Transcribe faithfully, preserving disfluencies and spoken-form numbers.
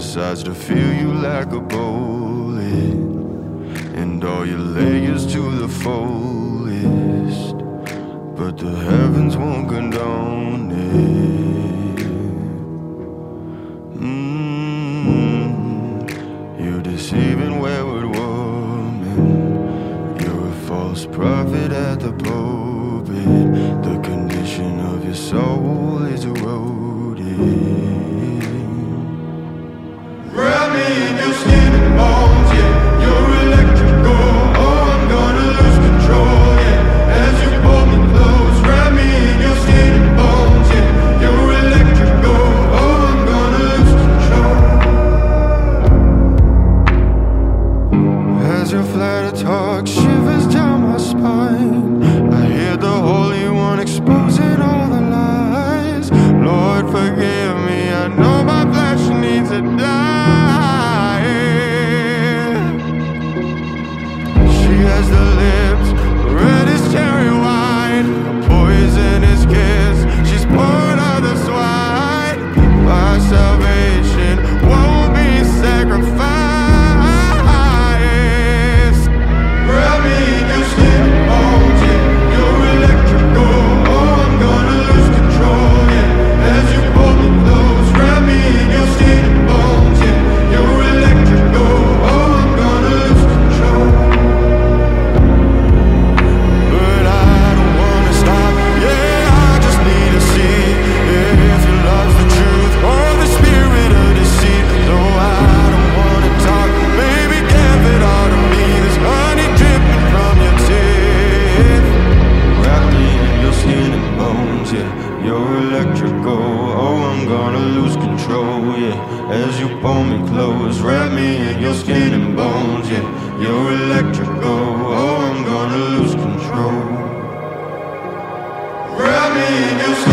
decides to feel you like a bullet, and all your layers to the fullest, but the heavens won't condone it. mm, You're deceiving wayward woman, you're a false prophet at the pulpit. The condition of your soul is eroded. Wrap me in your skin and bones, yeah, you're electrical. Oh, I'm gonna lose control, yeah, as you pull me close. Wrap me in your skin and bones, yeah, you're electrical. Oh, I'm gonna lose control. As your flatter talk shivers down my spine, I hear the Holy One exposing all the lies. Lord, forgive me, I know my flesh needs to die. She has the lips red as cherry wine, a poisonous kiss, she's poured out the swine. My salvation won't be sacrificed. Wrap me in your skin and bones, yeah, you're electrical. Oh, I'm gonna lose control, yeah, as you pull me close. Wrap me in your skin and bones, yeah, you're electrical. Oh, I'm gonna lose control. But I don't wanna stop, yeah, I just need to see if your love's the truth or the spirit of deceit. No, I don't wanna talk, baby, give it all to me. There's honey dripping from your teeth. Wrap me in your skin and bones, yeah, you're electrical. Oh, I'm gonna lose control, yeah, as you pull me close. Wrap me in your skin and bones, yeah, you're electrical. Oh, I'm gonna lose control. Wrap me in your skin